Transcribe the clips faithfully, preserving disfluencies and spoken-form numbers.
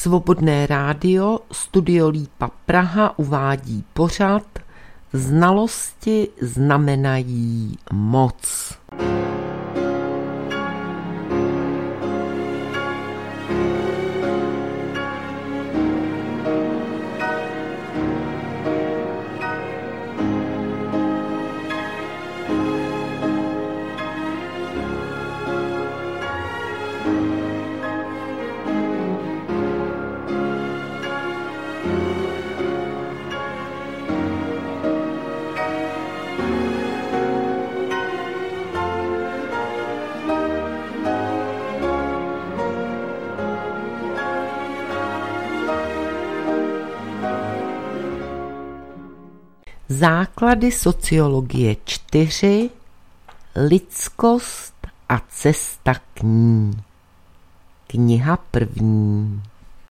Svobodné rádio Studio Lípa Praha uvádí pořad Znalosti znamenají moc. Základy sociologie čtyři. Lidskost a cesta k ní. Kniha první.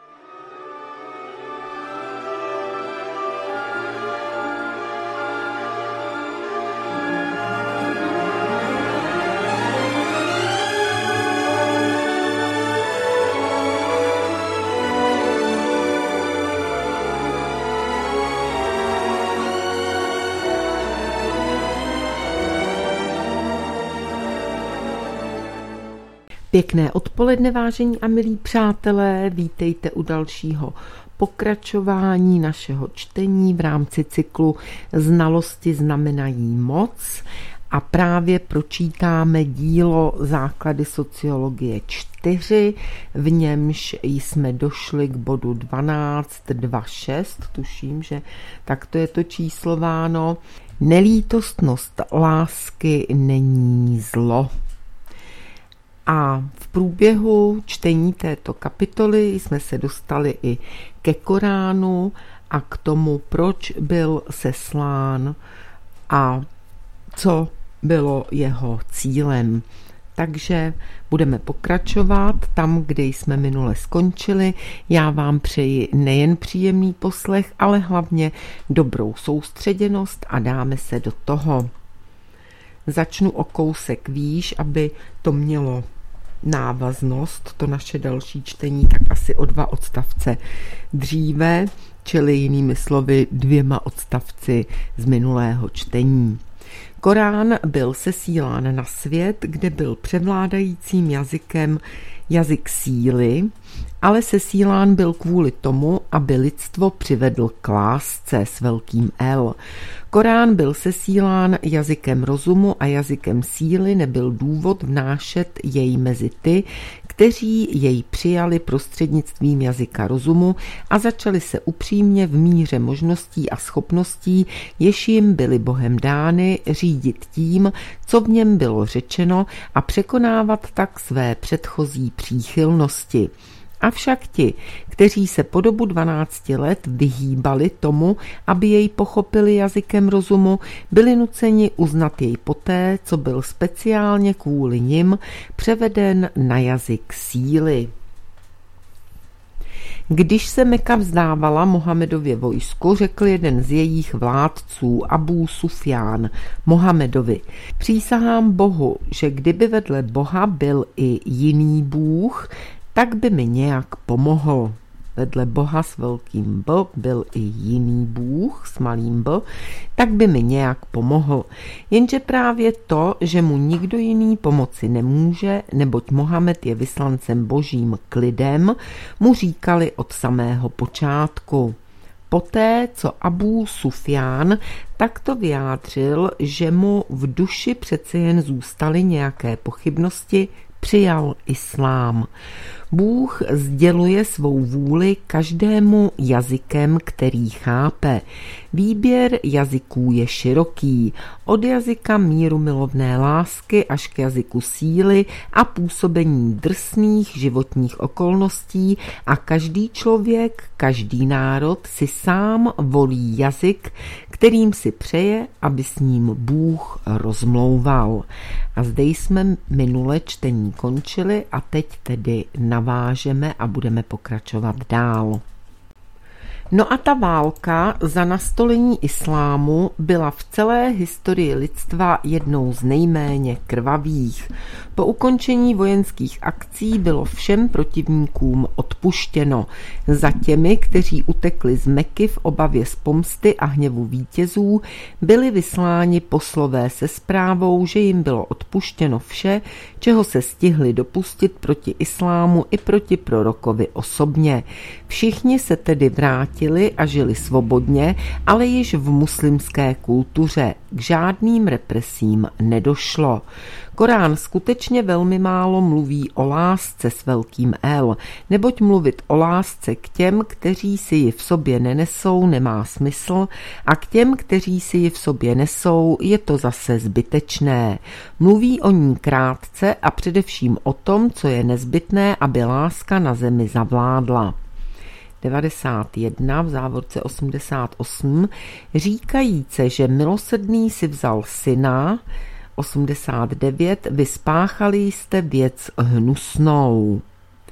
Pěkné odpoledne, vážení a milí přátelé, vítejte u dalšího pokračování našeho čtení v rámci cyklu Znalosti znamenají moc a právě pročítáme dílo Základy sociologie čtyři, v němž jsme došli k bodu dvanáct dvacet šest, tuším, že takto je to číslováno. Nelítostnost lásky není zlo. A v průběhu čtení této kapitoly jsme se dostali i ke Koránu a k tomu, proč byl seslán a co bylo jeho cílem. Takže budeme pokračovat tam, kde jsme minule skončili. Já vám přeji nejen příjemný poslech, ale hlavně dobrou soustředěnost a dáme se do toho. Začnu o kousek výš, aby to mělo návaznost, to naše další čtení, tak asi o dva odstavce dříve, čili jinými slovy dvěma odstavci z minulého čtení. Korán byl sesílán na svět, kde byl převládajícím jazykem jazyk síly, ale sesílán byl kvůli tomu, aby lidstvo přivedl k lásce s velkým L. Korán byl sesílán jazykem rozumu a jazykem síly nebyl důvod vnášet jej mezi ty, kteří jej přijali prostřednictvím jazyka rozumu a začali se upřímně v míře možností a schopností, jež jim byly Bohem dány, řídit tím, co v něm bylo řečeno a překonávat tak své předchozí příchylnosti. Avšak ti, kteří se po dobu dvanácti let vyhýbali tomu, aby jej pochopili jazykem rozumu, byli nuceni uznat jej poté, co byl speciálně kvůli nim převeden na jazyk síly. Když se Meka vzdávala Mohamedově vojsku, řekl jeden z jejich vládců Abú Sufján Mohamedovi: přísahám Bohu, že kdyby vedle Boha byl i jiný bůh, tak by mi nějak pomohl. Vedle Boha s velkým B byl i jiný bůh s malým b, tak by mi nějak pomohl. Jenže právě to, že mu nikdo jiný pomoci nemůže, neboť Mohamed je vyslancem božím k lidem, mu říkali od samého počátku. Poté, co Abú Sufján takto vyjádřil, že mu v duši přece jen zůstaly nějaké pochybnosti, přijal islám. Bůh sděluje svou vůli každému jazykem, který chápe. Výběr jazyků je široký, od jazyka mírumilovné lásky až k jazyku síly a působení drsných životních okolností a každý člověk, každý národ si sám volí jazyk, kterým si přeje, aby s ním Bůh rozmlouval. A zde jsme minule čtení končili a teď tedy navážeme a budeme pokračovat dál. No a ta válka za nastolení islámu byla v celé historii lidstva jednou z nejméně krvavých. Po ukončení vojenských akcí bylo všem protivníkům odpuštěno. Za těmi, kteří utekli z Meky v obavě z pomsty a hněvu vítězů, byli vysláni poslové se zprávou, že jim bylo odpuštěno vše, čeho se stihli dopustit proti islámu i proti prorokovi osobně. Všichni se tedy vrátili a žili svobodně, ale již v muslimské kultuře. K žádným represím nedošlo. Korán skutečně velmi málo mluví o lásce s velkým L, neboť mluvit o lásce k těm, kteří si ji v sobě nenesou, nemá smysl a k těm, kteří si ji v sobě nesou, je to zase zbytečné. Mluví o ní krátce a především o tom, co je nezbytné, aby láska na zemi zavládla. devadesát jedna v závorce osmdesát osm říkajíce, že milosrdný si vzal syna, osmdesát devět vy spáchali jste věc hnusnou.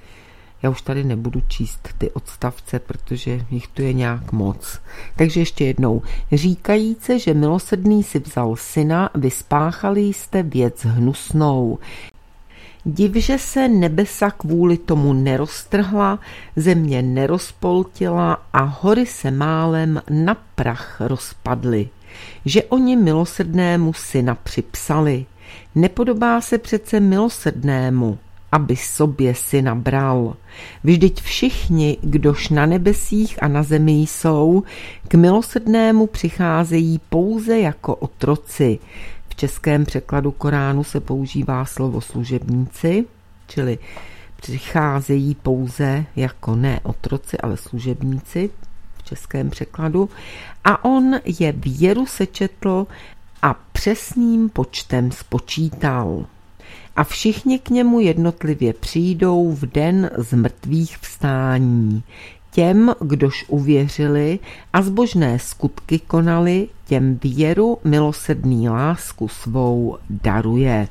Já už tady nebudu číst ty odstavce, protože jich tu je nějak moc. Takže ještě jednou. Říkajíce, že milosrdný si vzal syna, vy spáchali jste věc hnusnou. Divže se nebesa kvůli tomu neroztrhla, země nerozpoltila a hory se málem na prach rozpadly. Že oni milosrdnému syna připsali. Nepodobá se přece milosrdnému, aby sobě syna bral. Vždyť všichni, kdož na nebesích a na zemi jsou, k milosrdnému přicházejí pouze jako otroci. V českém překladu Koránu se používá slovo služebníci, čili přicházejí pouze jako ne otroci, ale služebníci v českém překladu. A on je věru sečetl a přesným počtem spočítal. A všichni k němu jednotlivě přijdou v den z mrtvých vstání. Těm, kdož uvěřili a zbožné skutky konali, těm věru milosrdný lásku svou daruje.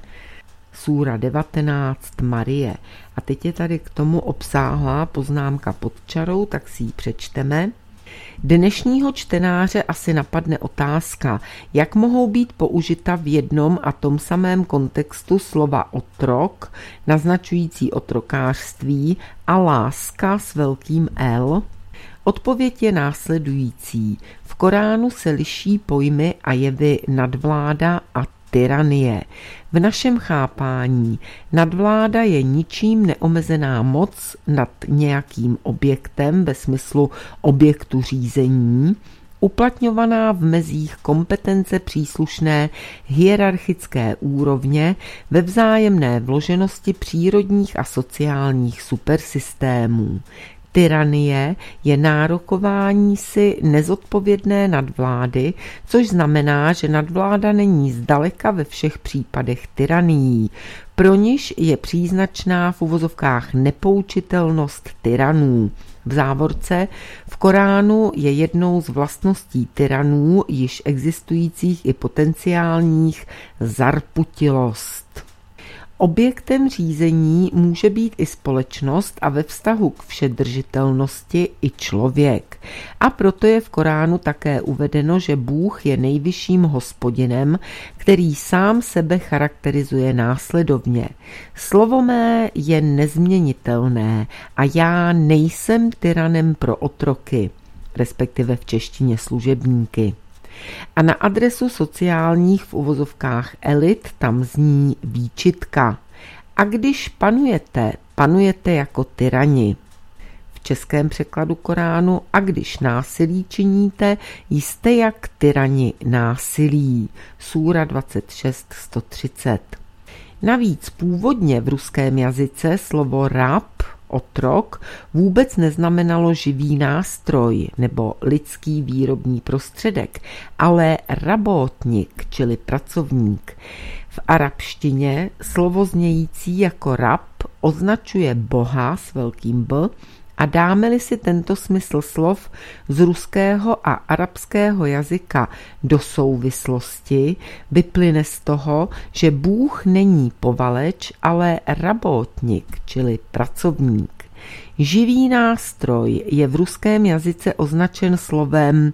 Súra devatenáct Marie. A teď je tady k tomu obsáhlá poznámka pod čarou, tak si ji přečteme. Dnešního čtenáře asi napadne otázka, jak mohou být použita v jednom a tom samém kontextu slova otrok, naznačující otrokářství, a láska s velkým L. Odpověď je následující. V Koránu se liší pojmy a jevy nadvláda a tyranie. V našem chápání nadvláda je ničím neomezená moc nad nějakým objektem ve smyslu objektu řízení, uplatňovaná v mezích kompetence příslušné hierarchické úrovně ve vzájemné vloženosti přírodních a sociálních supersystémů. Tyranie je nárokování si nezodpovědné nadvlády, což znamená, že nadvláda není zdaleka ve všech případech tyranií. Pro niž je příznačná v uvozovkách nepoučitelnost tyranů. V závorce v Koránu je jednou z vlastností tyranů, již existujících i potenciálních, zarputilost. Objektem řízení může být i společnost a ve vztahu k všedržitelnosti i člověk. A proto je v Koránu také uvedeno, že Bůh je nejvyšším hospodinem, který sám sebe charakterizuje následovně. Slovo mé je nezměnitelné a já nejsem tyranem pro otroky, respektive v češtině služebníky. A na adresu sociálních v uvozovkách elit tam zní výčitka. A když panujete, panujete jako tyrani. V českém překladu Koránu a když násilí činíte, jste jak tyrani násilí. Súra dvacet šest sto třicet. Navíc původně v ruském jazyce slovo rab, otrok, vůbec neznamenalo živý nástroj nebo lidský výrobní prostředek, ale rabotník, čili pracovník. V arabštině slovo znějící jako rab označuje boha s velkým B a dáme-li si tento smysl slov z ruského a arabského jazyka do souvislosti, vyplyne z toho, že Bůh není povaleč, ale rabotník, čili pracovník. Živý nástroj je v ruském jazyce označen slovem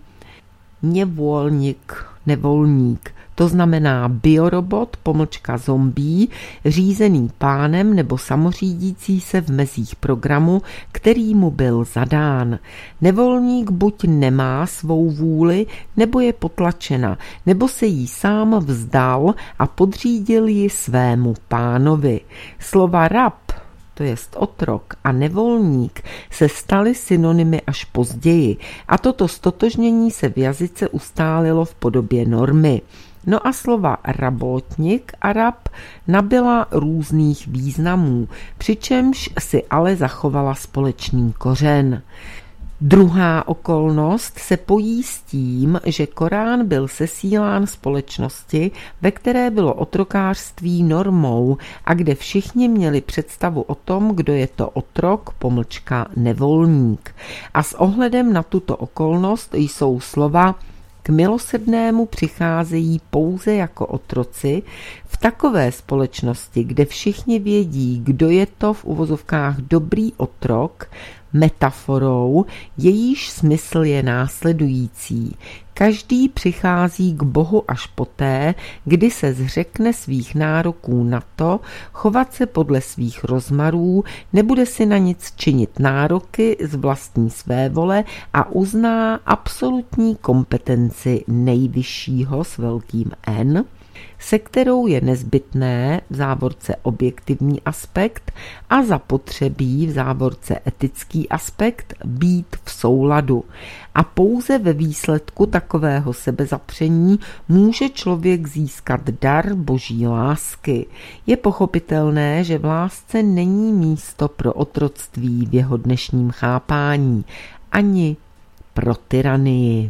nevolník, nevolník. To znamená biorobot, pomlčka zombie, řízený pánem nebo samořídící se v mezích programu, který mu byl zadán. Nevolník buď nemá svou vůli, nebo je potlačena, nebo se jí sám vzdal a podřídil ji svému pánovi. Slova rab, to jest otrok, a nevolník se staly synonymy až později a toto stotožnění se v jazyce ustálilo v podobě normy. No a slova rabotník a rab nabyla různých významů, přičemž si ale zachovala společný kořen. Druhá okolnost se pojí s tím, že Korán byl sesílán společnosti, ve které bylo otrokářství normou a kde všichni měli představu o tom, kdo je to otrok, pomlčka nevolník. A s ohledem na tuto okolnost jsou slova k milosrdnému přicházejí pouze jako otroci v takové společnosti, kde všichni vědí, kdo je to v uvozovkách dobrý otrok, metaforou, jejíž smysl je následující. Každý přichází k Bohu až poté, kdy se zřekne svých nároků na to, chovat se podle svých rozmarů, nebude si na nic činit nároky z vlastní své vole a uzná absolutní kompetenci nejvyššího s velkým N, se kterou je nezbytné v závorce objektivní aspekt a zapotřebí v závorce etický aspekt být v souladu. A pouze ve výsledku takového sebezapření může člověk získat dar boží lásky. Je pochopitelné, že v lásce není místo pro otroctví v jeho dnešním chápání, ani pro tyranii.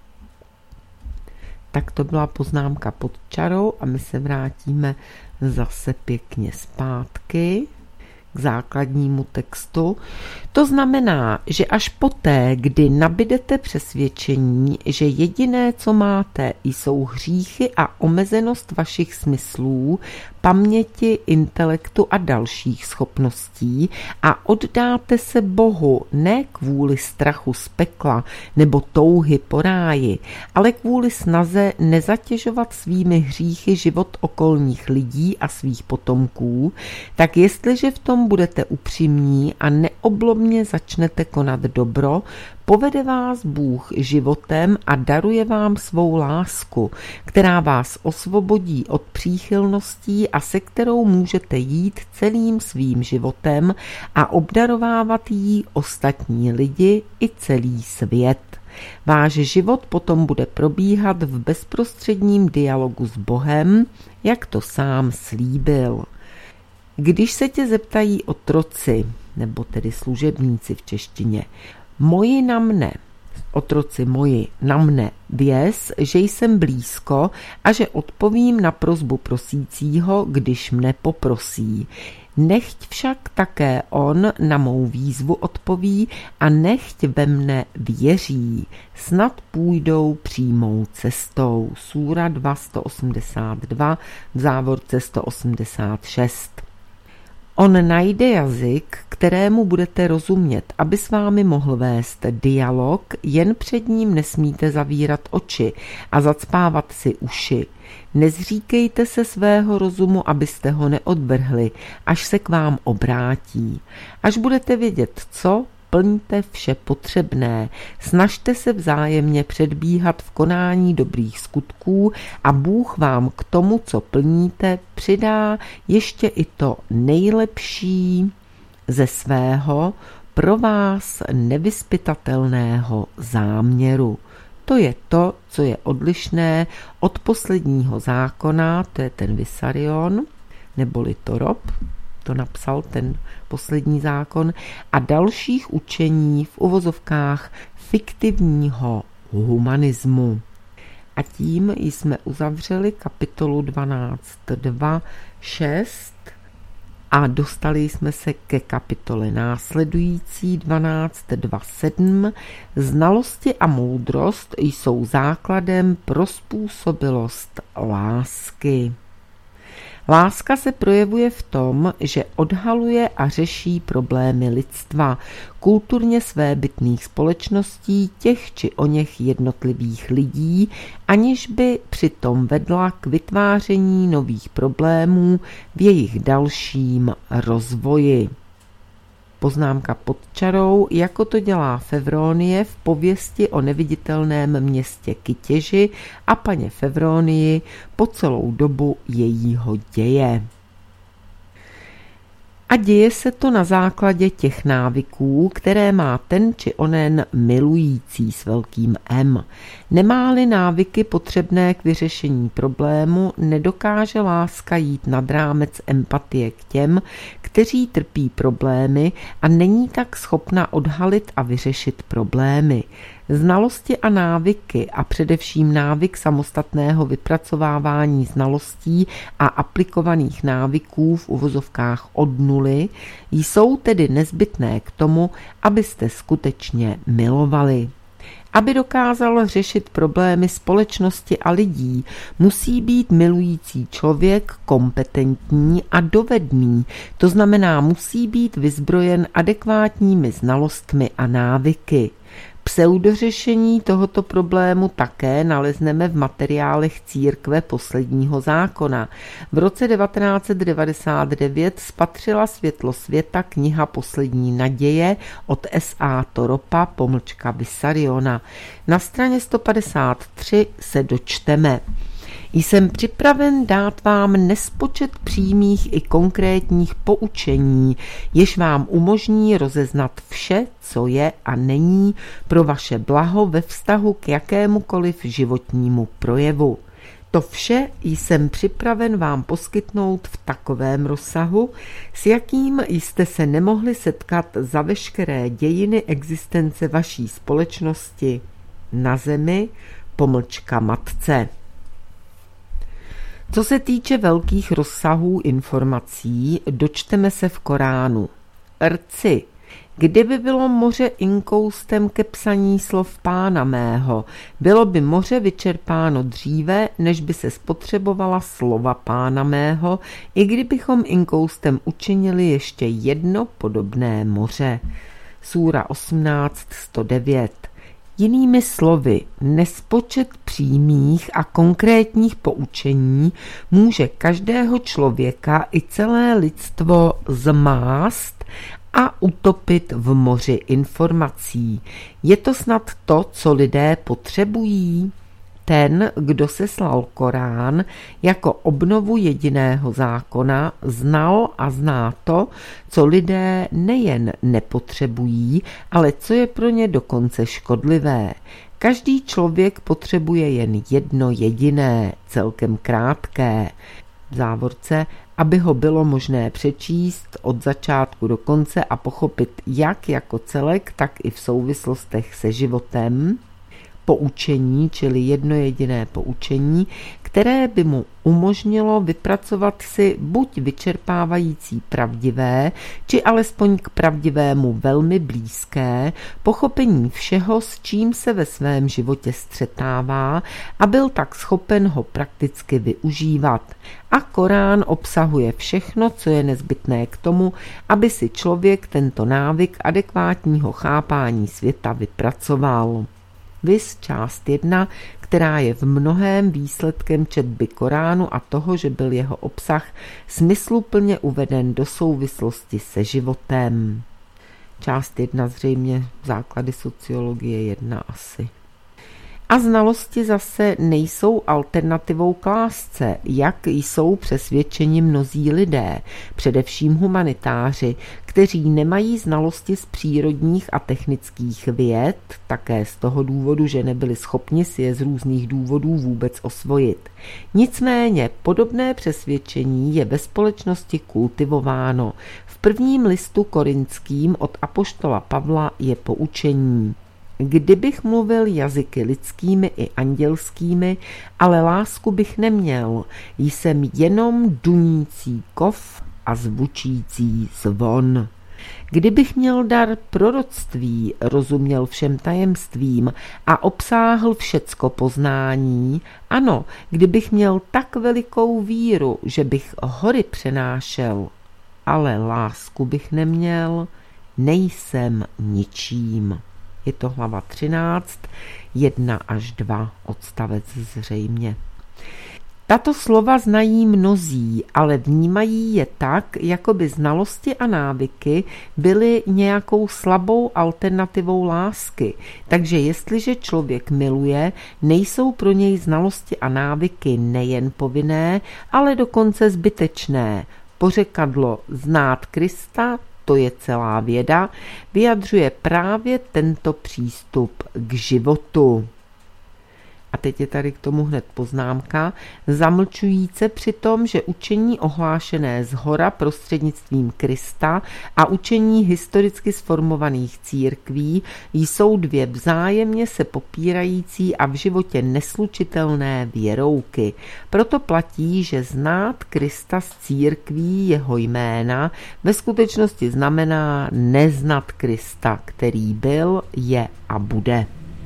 Tak to byla poznámka pod čarou a my se vrátíme zase pěkně zpátky k základnímu textu. To znamená, že až poté, kdy nabydete přesvědčení, že jediné, co máte, jsou hříchy a omezenost vašich smyslů, paměti, intelektu a dalších schopností a oddáte se Bohu ne kvůli strachu z pekla nebo touhy po ráji, ale kvůli snaze nezatěžovat svými hříchy život okolních lidí a svých potomků, tak jestliže v tom budete upřímní a neoblomně začnete konat dobro, povede vás Bůh životem a daruje vám svou lásku, která vás osvobodí od příchylností a se kterou můžete jít celým svým životem a obdarovávat jí ostatní lidi i celý svět. Váš život potom bude probíhat v bezprostředním dialogu s Bohem, jak to sám slíbil. Když se tě zeptají otroci, nebo tedy služebníci v češtině, moji na mne, otroci moji na mne, věz, že jsem blízko a že odpovím na prosbu prosícího, když mne poprosí. Nechť však také on na mou výzvu odpoví a nechť ve mne věří. Snad půjdou přímou cestou. Súra dva sto osmdesát dva, v závorce sto osmdesát šest. On najde jazyk, kterému budete rozumět, aby s vámi mohl vést dialog, jen před ním nesmíte zavírat oči a zacpávat si uši. Nezříkejte se svého rozumu, abyste ho neodvrhli, až se k vám obrátí. Až budete vědět co, plňte vše potřebné, snažte se vzájemně předbíhat v konání dobrých skutků a Bůh vám k tomu, co plníte, přidá ještě i to nejlepší ze svého pro vás nevyzpytatelného záměru. To je to, co je odlišné od posledního zákona, to je ten Vysarion, neboli Torob, to napsal ten poslední zákon, a dalších učení v uvozovkách fiktivního humanismu. A tím jsme uzavřeli kapitolu dvanáct dva šest a dostali jsme se ke kapitole následující dvanáct dva sedm. Znalosti a moudrost jsou základem pro způsobilost lásky. Láska se projevuje v tom, že odhaluje a řeší problémy lidstva, kulturně svébytných společností těch či oněch jednotlivých lidí, aniž by přitom vedla k vytváření nových problémů v jejich dalším rozvoji. Poznámka pod čarou, jako to dělá Fevronie v pověsti o neviditelném městě Kytěži a paně Fevronii po celou dobu jejího děje. A děje se to na základě těch návyků, které má ten či onen milující s velkým M. Nemá-li návyky potřebné k vyřešení problému, nedokáže láska jít nad rámec empatie k těm, kteří trpí problémy a není tak schopna odhalit a vyřešit problémy. Znalosti a návyky a především návyk samostatného vypracovávání znalostí a aplikovaných návyků v uvozovkách od nuly jsou tedy nezbytné k tomu, abyste skutečně milovali. Aby dokázal řešit problémy společnosti a lidí, musí být milující člověk kompetentní a dovedný, to znamená musí být vyzbrojen adekvátními znalostmi a návyky. Pseudořešení tohoto problému také nalezneme v materiálech Církve posledního zákona. V roce devatenáct set devadesát devět spatřila světlo světa kniha Poslední naděje od S A Toropa pomlčka Vissariona. Na straně sto padesát tři se dočteme: Jsem připraven dát vám nespočet přímých i konkrétních poučení, jež vám umožní rozeznat vše, co je a není pro vaše blaho ve vztahu k jakémukoliv životnímu projevu. To vše jsem připraven vám poskytnout v takovém rozsahu, s jakým jste se nemohli setkat za veškeré dějiny existence vaší společnosti na zemi, pomlčka matce. Co se týče velkých rozsahů informací, dočteme se v Koránu. Rci, kdyby bylo moře inkoustem ke psaní slov Pána mého, bylo by moře vyčerpáno dříve, než by se spotřebovala slova Pána mého, i kdybychom inkoustem učinili ještě jedno podobné moře. Súra osmnáct sto devět. Jinými slovy, nespočet přímých a konkrétních poučení může každého člověka i celé lidstvo zmást a utopit v moři informací. Je to snad to, co lidé potřebují? Ten, kdo seslal Korán jako obnovu jediného zákona, znal a zná to, co lidé nejen nepotřebují, ale co je pro ně dokonce škodlivé. Každý člověk potřebuje jen jedno jediné, celkem krátké, v závorce, aby ho bylo možné přečíst od začátku do konce a pochopit jak jako celek, tak i v souvislostech se životem, poučení, čili jedno jediné poučení, které by mu umožnilo vypracovat si buď vyčerpávající pravdivé, či alespoň k pravdivému velmi blízké pochopení všeho, s čím se ve svém životě střetává a byl tak schopen ho prakticky využívat. A Korán obsahuje všechno, co je nezbytné k tomu, aby si člověk tento návyk adekvátního chápání světa vypracoval. Viz část jedna, která je v mnohém výsledkem četby Koránu a toho, že byl jeho obsah smysluplně uveden do souvislosti se životem. Část jedna zřejmě základy sociologie jedna asi. A znalosti zase nejsou alternativou k lásce, jak jsou přesvědčeni mnozí lidé, především humanitáři, kteří nemají znalosti z přírodních a technických věd, také z toho důvodu, že nebyli schopni si je z různých důvodů vůbec osvojit. Nicméně podobné přesvědčení je ve společnosti kultivováno. V prvním listu korinským od apoštola Pavla je poučení: Kdybych mluvil jazyky lidskými i andělskými, ale lásku bych neměl, jsem jenom dunící kov a zvučící zvon. Kdybych měl dar proroctví, rozuměl všem tajemstvím a obsáhl všecko poznání, ano, kdybych měl tak velikou víru, že bych hory přenášel, ale lásku bych neměl, nejsem ničím. Je to hlava třináct, jedna až dva, odstavec zřejmě. Tato slova znají mnozí, ale vnímají je tak, jako by znalosti a návyky byly nějakou slabou alternativou lásky. Takže jestliže člověk miluje, nejsou pro něj znalosti a návyky nejen povinné, ale dokonce zbytečné. Pořekadlo znát Krista, to je celá věda, vyjadřuje právě tento přístup k životu. A teď je tady k tomu hned poznámka, zamlčujíce při tom, že učení ohlášené zhora prostřednictvím Krista a učení historicky sformovaných církví jsou dvě vzájemně se popírající a v životě neslučitelné věrouky. Proto platí, že znát Krista z církví jeho jména ve skutečnosti znamená neznat Krista, který byl, je a bude.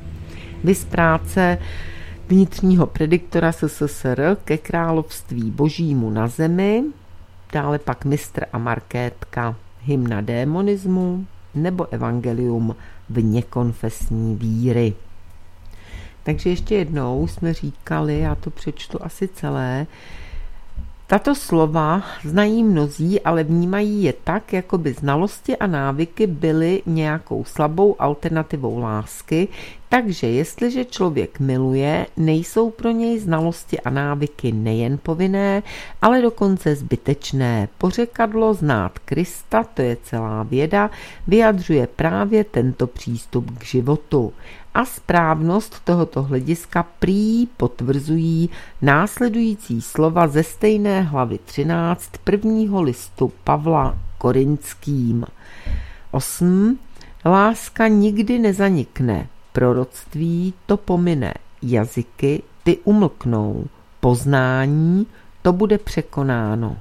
Viz práce vnitřního prediktora S S S R ke království božímu na zemi, dále pak Mistr a Markétka, hymna démonismu nebo evangelium vněkonfesní víry. Takže ještě jednou jsme říkali, já to přečtu asi celé, tato slova znají mnozí, ale vnímají je tak, jako by znalosti a návyky byly nějakou slabou alternativou lásky, takže jestliže člověk miluje, nejsou pro něj znalosti a návyky nejen povinné, ale dokonce zbytečné. Pořekadlo znát Krista, to je celá věda, vyjadřuje právě tento přístup k životu. A správnost tohoto hlediska prý potvrzují následující slova ze stejné hlavy třináct prvního listu Pavla Korinským. osm. Láska nikdy nezanikne, proroctví to pomine, jazyky ty umlknou, poznání to bude překonáno.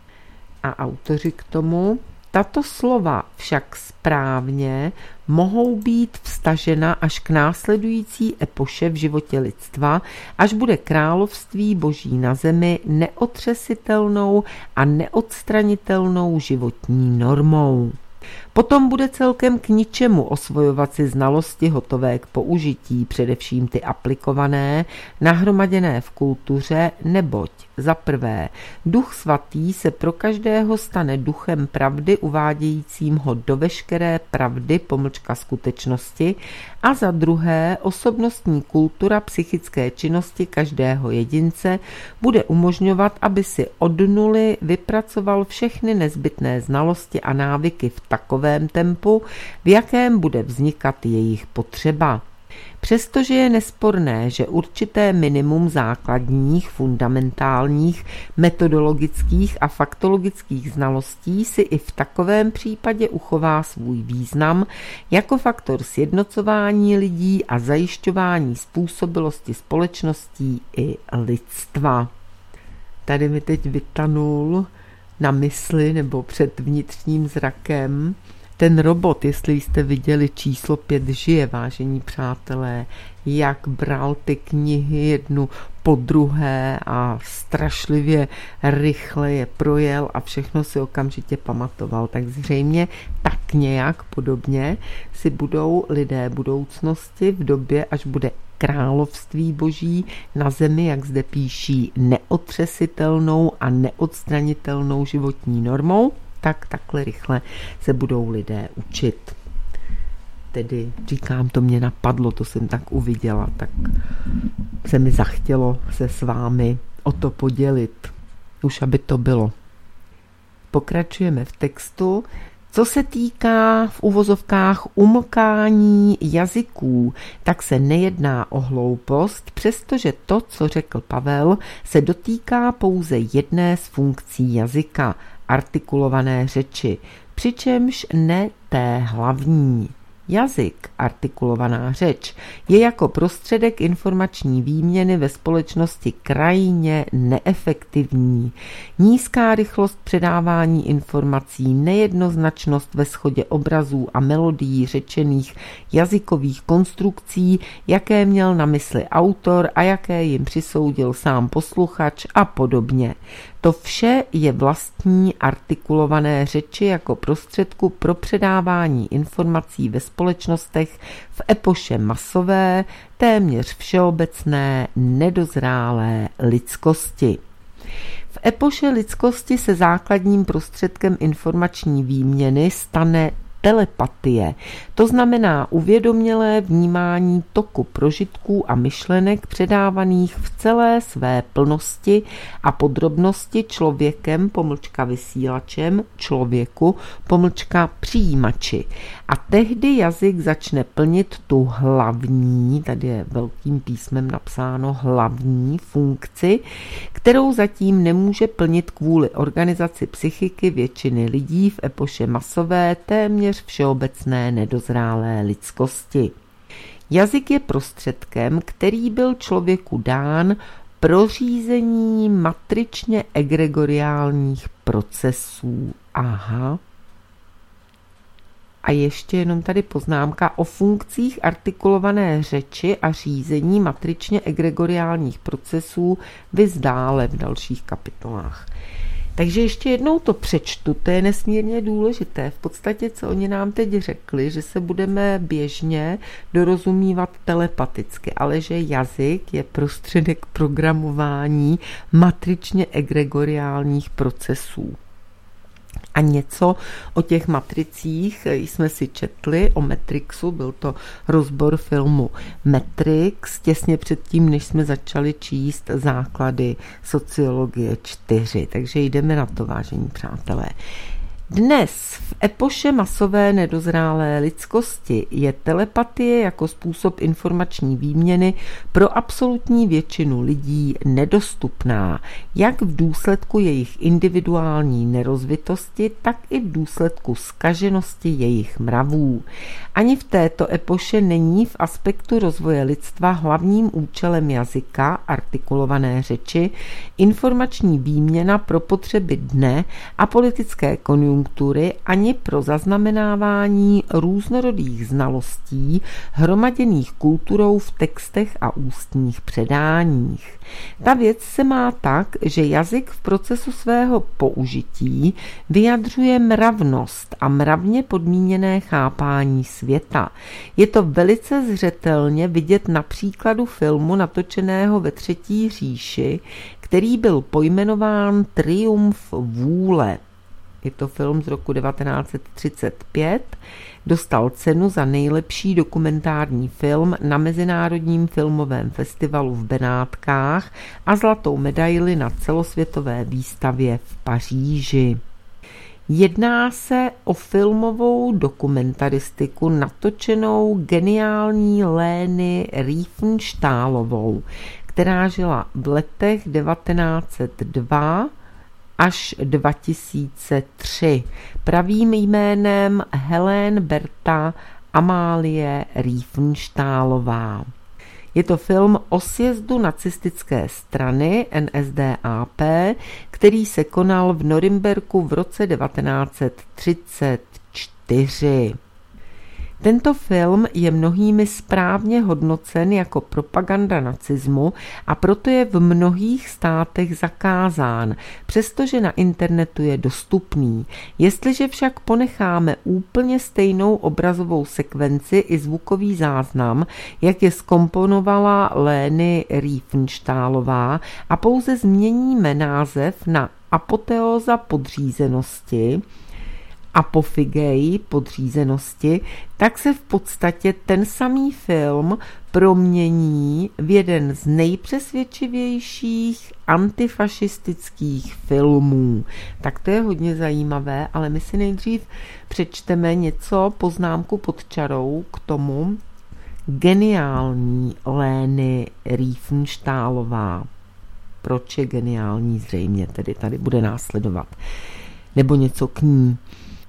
A autoři k tomu: tato slova však správně mohou být vztažena až k následující epoše v životě lidstva, až bude království boží na zemi neotřesitelnou a neodstranitelnou životní normou. Potom bude celkem k ničemu osvojovat si znalosti hotové k použití, především ty aplikované, nahromaděné v kultuře, neboť za prvé, Duch svatý se pro každého stane duchem pravdy uvádějícím ho do veškeré pravdy pomlčka skutečnosti a za druhé, osobnostní kultura psychické činnosti každého jedince bude umožňovat, aby si od nuly vypracoval všechny nezbytné znalosti a návyky v takovém tempu, v jakém bude vznikat jejich potřeba. Přestože je nesporné, že určité minimum základních, fundamentálních, metodologických a faktologických znalostí si i v takovém případě uchová svůj význam jako faktor sjednocování lidí a zajišťování způsobilosti společností i lidstva. Tady mi teď vytanul na mysli nebo před vnitřním zrakem ten robot, jestli jste viděli číslo pět žije, vážení přátelé, jak bral ty knihy jednu po druhé a strašlivě rychle je projel a všechno si okamžitě pamatoval. Tak zřejmě tak nějak podobně si budou lidé budoucnosti v době, až bude království boží na zemi, jak zde píší, neotřesitelnou a neodstranitelnou životní normou, tak takhle rychle se budou lidé učit. Tedy říkám, to mě napadlo, to jsem tak uviděla, tak se mi zachtělo se s vámi o to podělit. Už aby to bylo. Pokračujeme v textu. Co se týká v uvozovkách umlkání jazyků, tak se nejedná o hloupost, přestože to, co řekl Pavel, se dotýká pouze jedné z funkcí jazyka, artikulované řeči, přičemž ne té hlavní. Jazyk, artikulovaná řeč, je jako prostředek informační výměny ve společnosti krajně neefektivní. Nízká rychlost předávání informací, nejednoznačnost ve shodě obrazů a melodií řečených jazykových konstrukcí, jaké měl na mysli autor a jaké jim přisoudil sám posluchač a podobně. To vše je vlastní artikulované řeči jako prostředku pro předávání informací ve společnostech v epoše masové, téměř všeobecné, nedozrálé lidskosti. V epoše lidskosti se základním prostředkem informační výměny stane telepatie, to znamená uvědomělé vnímání toku prožitků a myšlenek předávaných v celé své plnosti a podrobnosti člověkem, pomlčka vysílačem, člověku, pomlčka přijímači. A tehdy jazyk začne plnit tu hlavní, tady je velkým písmem napsáno hlavní funkci, kterou zatím nemůže plnit kvůli organizaci psychiky většiny lidí v epoše masové, téměř všeobecné nedozrálé lidskosti. Jazyk je prostředkem, který byl člověku dán pro řízení matričně egregoriálních procesů. Aha. A ještě jenom tady poznámka o funkcích artikulované řeči a řízení matričně egregoriálních procesů vyzdále v dalších kapitolách. Takže ještě jednou to přečtu, to je nesmírně důležité. V podstatě, co oni nám teď řekli, že se budeme běžně dorozumívat telepaticky, ale že jazyk je prostředek programování matričně egregoriálních procesů. A něco o těch matricích jsme si četli, o Matrixu, byl to rozbor filmu Matrix, těsně předtím, než jsme začali číst základy sociologie čtyři. Takže jdeme na to, vážení přátelé. Dnes v epoše masové nedozrálé lidskosti je telepatie jako způsob informační výměny pro absolutní většinu lidí nedostupná, jak v důsledku jejich individuální nerozvitosti, tak i v důsledku zkaženosti jejich mravů. Ani v této epoše není v aspektu rozvoje lidstva hlavním účelem jazyka, artikulované řeči, informační výměna pro potřeby dne a politické konjunktury, ani pro zaznamenávání různorodých znalostí hromaděných kulturou v textech a ústních předáních. Ta věc se má tak, že jazyk v procesu svého použití vyjadřuje mravnost a mravně podmíněné chápání světa. Je to velice zřetelně vidět na příkladu filmu natočeného ve Třetí říši, který byl pojmenován Triumf vůle. Je to film z roku devatenáct set třicet pět, dostal cenu za nejlepší dokumentární film na Mezinárodním filmovém festivalu v Benátkách a zlatou medaili na celosvětové výstavě v Paříži. Jedná se o filmovou dokumentaristiku natočenou geniální Lény Riefenstahlovou, která žila v letech devatenáct set dva až dva tisíce tři. Pravým jménem Helene Berta Amálie Riefenstahlová. Je to film o sjezdu nacistické strany N S D A P, který se konal v Norimberku v roce devatenáct set třicet čtyři. Tento film je mnohými správně hodnocen jako propaganda nacismu a proto je v mnohých státech zakázán, přestože na internetu je dostupný. Jestliže však ponecháme úplně stejnou obrazovou sekvenci i zvukový záznam, jak je zkomponovala Lény Riefenstahlová, a pouze změníme název na Apoteóza podřízenosti, apofygei podřízenosti, tak se v podstatě ten samý film promění v jeden z nejpřesvědčivějších antifašistických filmů. Tak to je hodně zajímavé, ale my si nejdřív přečteme něco, poznámku pod čarou k tomu. Geniální Lény Riefenstahlová. Proč je geniální? Zřejmě tedy tady bude následovat. Nebo něco k ní.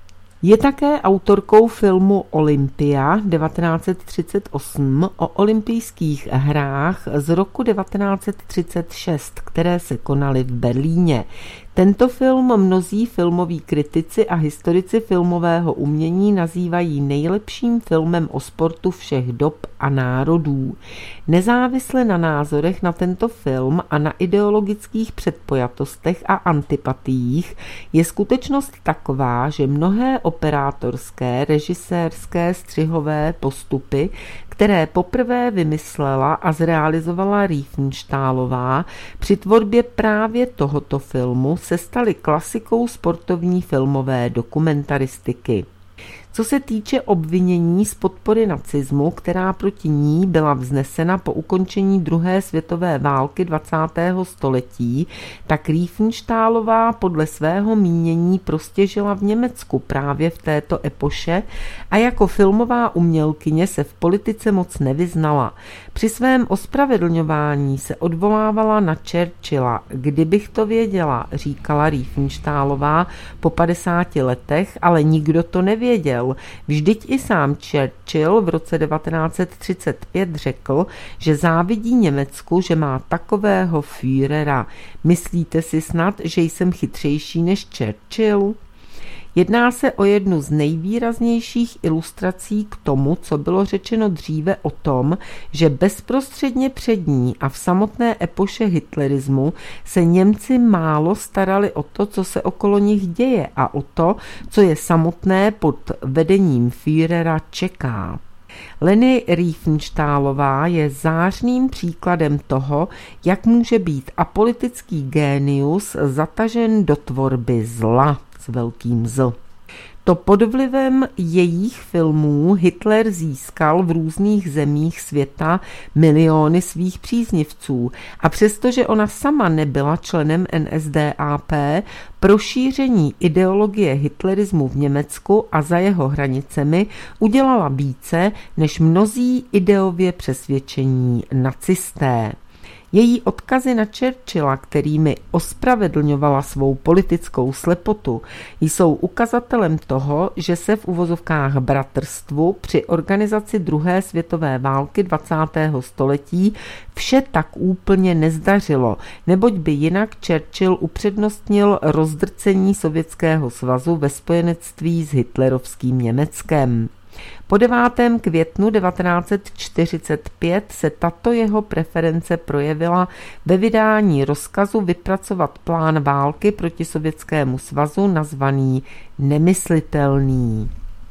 Je také autorkou filmu Olympia devatenáct set třicet osm o olympijských hrách z roku devatenáct set třicet šest, které se konaly v Berlíně. Tento film mnozí filmoví kritici a historici filmového umění nazývají nejlepším filmem o sportu všech dob a národů. Nezávisle na názorech na tento film a na ideologických předpojatostech a antipatiích je skutečnost taková, že mnohé operátorské, režisérské, střihové postupy, které poprvé vymyslela a zrealizovala Riefenstahlová, při tvorbě právě tohoto filmu se staly klasikou sportovní filmové dokumentaristiky. Co se týče obvinění z podpory nacismu, která proti ní byla vznesena po ukončení druhé světové války dvacátého století, tak Riefenstahlová podle svého mínění prostě žila v Německu právě v této epoše a jako filmová umělkyně se v politice moc nevyznala. Při svém ospravedlňování se odvolávala na Churchilla. Kdybych to věděla, říkala Riefenstahlová po padesáti letech, ale nikdo to nevěděl. Vždyť i sám Churchill v roce devatenáct set třicet pět řekl, že závidí Německu, že má takového Führera. Myslíte si snad, že jsem chytřejší než Churchill? Jedná se o jednu z nejvýraznějších ilustrací k tomu, co bylo řečeno dříve o tom, že bezprostředně před ní a v samotné epoše hitlerismu se Němci málo starali o to, co se okolo nich děje a o to, co je samotné pod vedením Führera čeká. Leni Riefenstahlová je zářným příkladem toho, jak může být apolitický génius zatažen do tvorby zla s velkým Z. To pod vlivem jejich filmů Hitler získal v různých zemích světa miliony svých příznivců a přestože ona sama nebyla členem N S D A P, pro šíření ideologie hitlerismu v Německu a za jeho hranicemi udělala více než mnozí ideově přesvědčení nacisté. Její odkazy na Churchilla, kterými ospravedlňovala svou politickou slepotu, jsou ukazatelem toho, že se v uvozovkách bratrstvu při organizaci druhé světové války dvacátého století vše tak úplně nezdařilo, neboť by jinak Churchill upřednostnil rozdrcení Sovětského svazu ve spojenectví s hitlerovským Německem. Po devátém květnu devatenáct set čtyřicet pět se tato jeho preference projevila ve vydání rozkazu vypracovat plán války proti Sovětskému svazu nazvaný Nemyslitelný.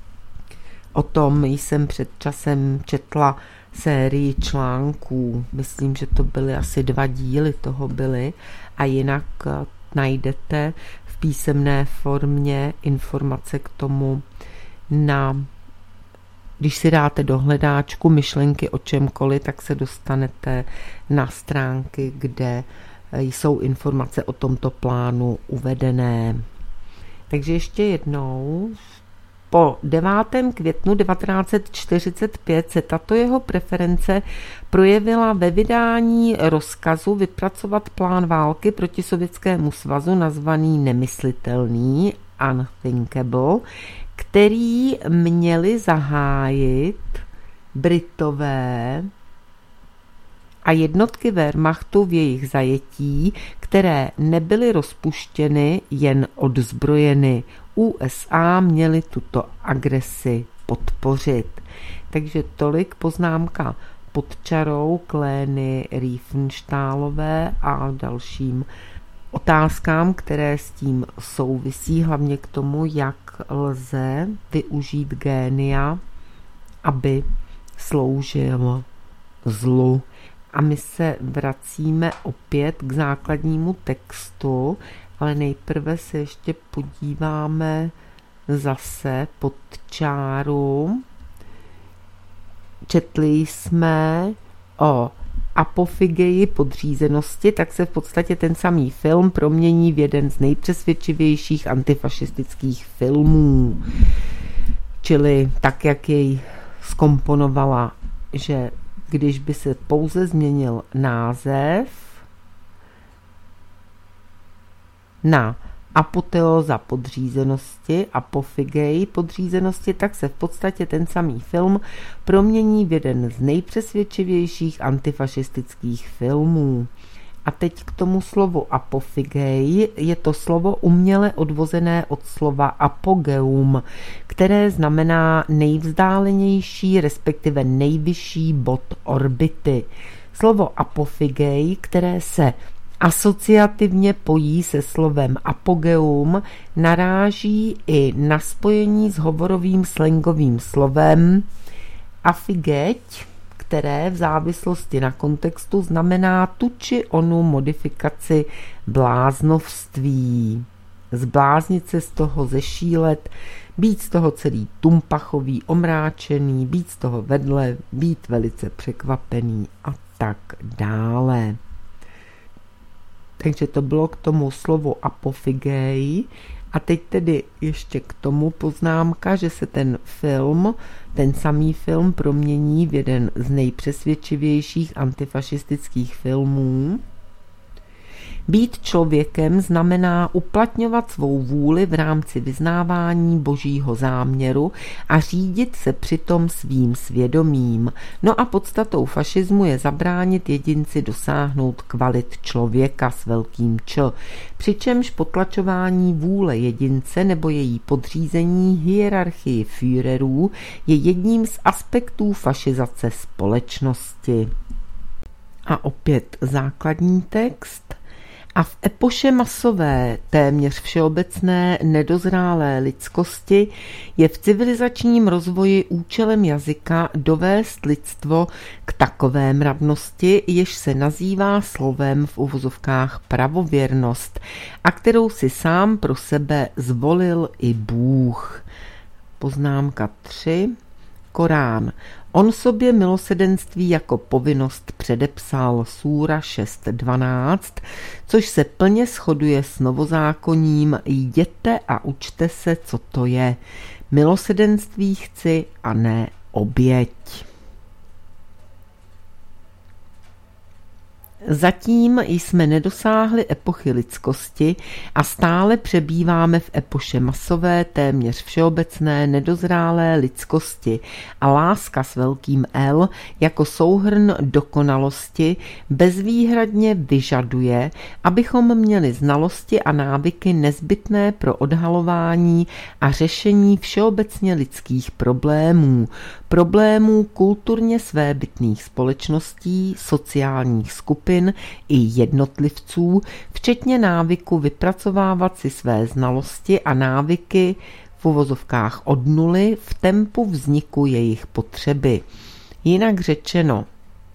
O tom jsem před časem četla sérii článků, myslím, že to byly asi dva díly toho byly a jinak najdete v písemné formě informace k tomu na Když si dáte do hledáčku myšlenky o čemkoliv, tak se dostanete na stránky, kde jsou informace o tomto plánu uvedené. Takže ještě jednou. Po devátém květnu devatenáct set čtyřicet pět se tato jeho preference projevila ve vydání rozkazu vypracovat plán války proti Sovětskému svazu nazvaný Nemyslitelný, Unthinkable, který měli zahájit Britové a jednotky Wehrmachtu v jejich zajetí, které nebyly rozpuštěny, jen odzbrojeny. U S A měly tuto agresi podpořit. Takže tolik poznámka pod čarou k Leni Riefenstahlové a dalším otázkám, které s tím souvisí, hlavně k tomu, jak lze využít génia, aby sloužil zlu. A my se vracíme opět k základnímu textu, ale nejprve se ještě podíváme zase pod čáru. Četli jsme o apofygii podřízenosti, tak se v podstatě ten samý film promění v jeden z nejpřesvědčivějších antifašistických filmů. Čili tak, jak jej zkomponovala, že když by se pouze změnil název na apoteóza podřízenosti, apofygej podřízenosti, tak se v podstatě ten samý film promění v jeden z nejpřesvědčivějších antifašistických filmů. A teď k tomu slovu apofygej. Je to slovo uměle odvozené od slova apogeum, které znamená nejvzdálenější, respektive nejvyšší bod orbity. Slovo apofygej, které se asociativně pojí se slovem apogeum, naráží i na spojení s hovorovým slangovým slovem afigeť, které v závislosti na kontextu znamená tu či onu modifikaci bláznovství. Zbláznit se z toho, zešílet, být z toho celý tumpachový, omráčený, být z toho vedle, být velice překvapený a tak dále. Takže to bylo k tomu slovu apofygej. A teď tedy ještě k tomu poznámka, že se ten film, ten samý film promění v jeden z nejpřesvědčivějších antifašistických filmů. Být člověkem znamená uplatňovat svou vůli v rámci vyznávání božího záměru a řídit se přitom svým svědomím. No a podstatou fašismu je zabránit jedinci dosáhnout kvalit člověka s velkým Č, přičemž potlačování vůle jedince nebo její podřízení hierarchii Führerů je jedním z aspektů fašizace společnosti. A opět základní text. A v epoše masové, téměř všeobecné, nedozrálé lidskosti je v civilizačním rozvoji účelem jazyka dovést lidstvo k takové mravnosti, jež se nazývá slovem v uvozovkách pravověrnost a kterou si sám pro sebe zvolil i Bůh. Poznámka tři. Korán. On sobě milosedenství jako povinnost předepsal, Súra šest dvanáct, což se plně shoduje s novozákoním jděte a učte se, co to je. Milosedenství chci a ne oběť. Zatím jsme nedosáhli epochy lidskosti a stále přebýváme v epoše masové, téměř všeobecné, nedozrálé lidskosti a láska s velkým L jako souhrn dokonalosti bezvýhradně vyžaduje, abychom měli znalosti a návyky nezbytné pro odhalování a řešení všeobecně lidských problémů, problémů kulturně svébytných společností, sociálních skupin i jednotlivců, včetně návyku vypracovávat si své znalosti a návyky v uvozovkách od nuly v tempu vzniku jejich potřeby. Jinak řečeno,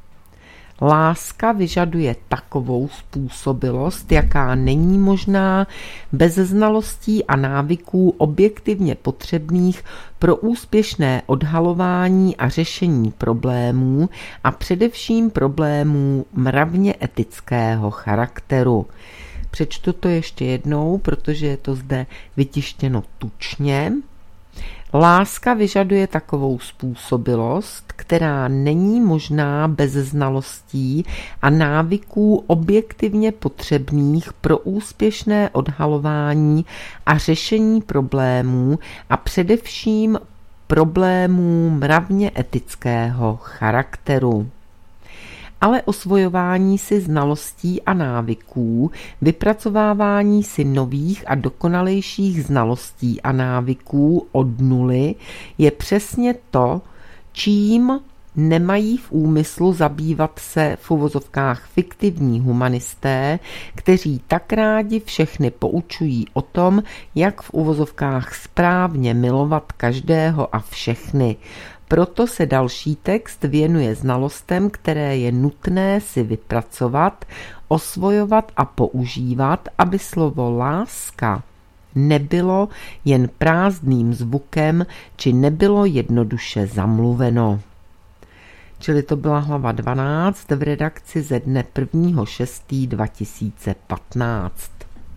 láska vyžaduje takovou způsobilost, jaká není možná bez znalostí a návyků objektivně potřebných pro úspěšné odhalování a řešení problémů a především problémů mravně etického charakteru. Přečtu to ještě jednou, protože je to zde vytištěno tučně. Láska vyžaduje takovou způsobilost, která není možná bez znalostí a návyků objektivně potřebných pro úspěšné odhalování a řešení problémů a především problémů mravně etického charakteru. Ale osvojování si znalostí a návyků, vypracovávání si nových a dokonalejších znalostí a návyků od nuly je přesně to, čím nemají v úmyslu zabývat se v uvozovkách fiktivní humanisté, kteří tak rádi všechny poučují o tom, jak v uvozovkách správně milovat každého a všechny. Proto se další text věnuje znalostem, které je nutné si vypracovat, osvojovat a používat, aby slovo láska nebylo jen prázdným zvukem, či nebylo jednoduše zamluveno. Čili to byla hlava dvanáct v redakci ze dne prvního šestého dva tisíce patnáct.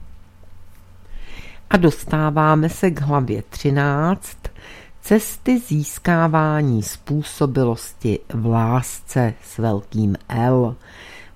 A dostáváme se k hlavě třináct. Cesty získávání způsobilosti v lásce s velkým L.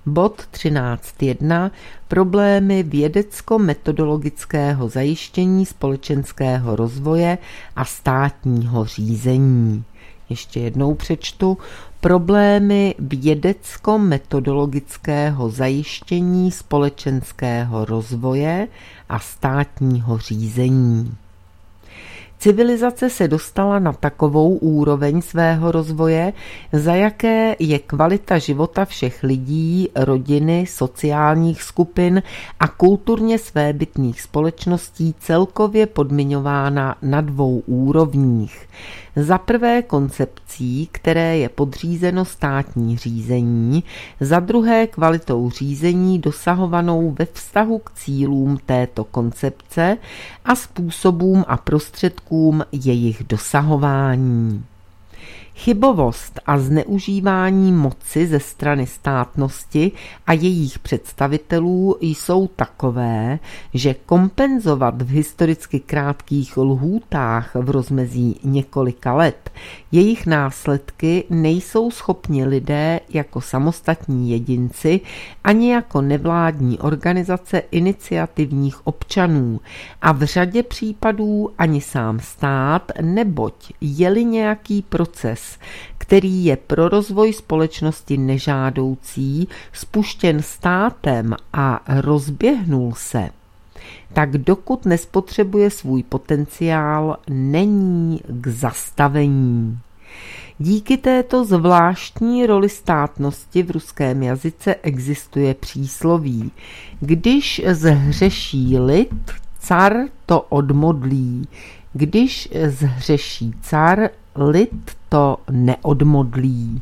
Bod třináct tečka jedna. Problémy vědecko-metodologického zajištění společenského rozvoje a státního řízení. Ještě jednou přečtu. Problémy vědecko-metodologického zajištění společenského rozvoje a státního řízení. Civilizace se dostala na takovou úroveň svého rozvoje, za jaké je kvalita života všech lidí, rodiny, sociálních skupin a kulturně svébytných společností celkově podmiňována na dvou úrovních. Za prvé koncepcí, které je podřízeno státní řízení, za druhé kvalitou řízení dosahovanou ve vztahu k cílům této koncepce a způsobům a prostředkům jejich dosahování. Chybovost a zneužívání moci ze strany státnosti a jejich představitelů jsou takové, že kompenzovat v historicky krátkých lhůtách v rozmezí několika let jejich následky nejsou schopni lidé jako samostatní jedinci ani jako nevládní organizace iniciativních občanů a v řadě případů ani sám stát, neboť je-li nějaký proces, který je pro rozvoj společnosti nežádoucí, spuštěn státem a rozběhnul se, tak dokud nespotřebuje svůj potenciál, není k zastavení. Díky této zvláštní roli státnosti v ruském jazyce existuje přísloví. Když zhřeší lid, car to odmodlí. Když zhřeší car, lid to neodmodlí.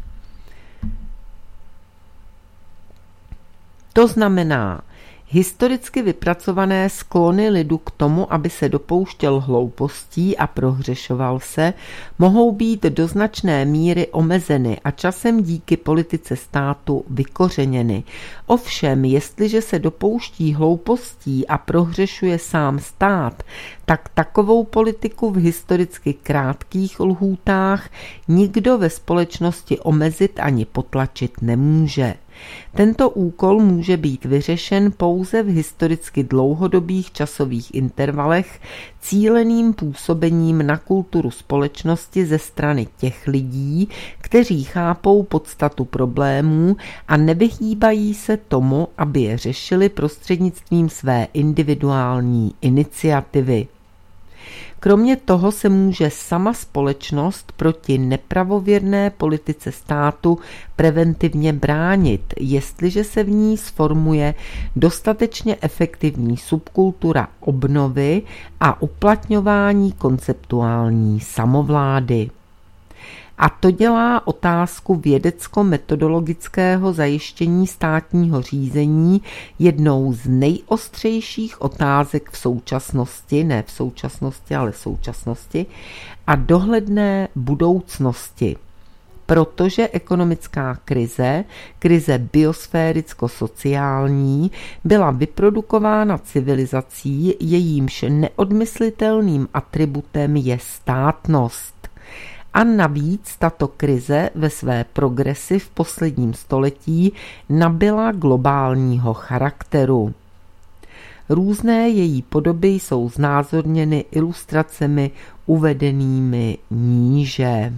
To znamená, historicky vypracované sklony lidu k tomu, aby se dopouštěl hloupostí a prohřešoval se, mohou být do značné míry omezeny a časem díky politice státu vykořeněny. Ovšem, jestliže se dopouští hloupostí a prohřešuje sám stát, tak takovou politiku v historicky krátkých lhůtách nikdo ve společnosti omezit ani potlačit nemůže. Tento úkol může být vyřešen pouze v historicky dlouhodobých časových intervalech cíleným působením na kulturu společnosti ze strany těch lidí, kteří chápou podstatu problémů a nevyhýbají se tomu, aby je řešili prostřednictvím své individuální iniciativy. Kromě toho se může sama společnost proti nepravověrné politice státu preventivně bránit, jestliže se v ní sformuje dostatečně efektivní subkultura obnovy a uplatňování konceptuální samovlády. A to dělá otázku vědecko-metodologického zajištění státního řízení jednou z nejostřejších otázek v současnosti, ne v současnosti, ale v současnosti a dohledné budoucnosti. Protože ekonomická krize, krize biosféricko-sociální, byla vyprodukována civilizací, jejímž neodmyslitelným atributem je státnost. A navíc tato krize ve své progresi v posledním století nabyla globálního charakteru. Různé její podoby jsou znázorněny ilustracemi uvedenými níže.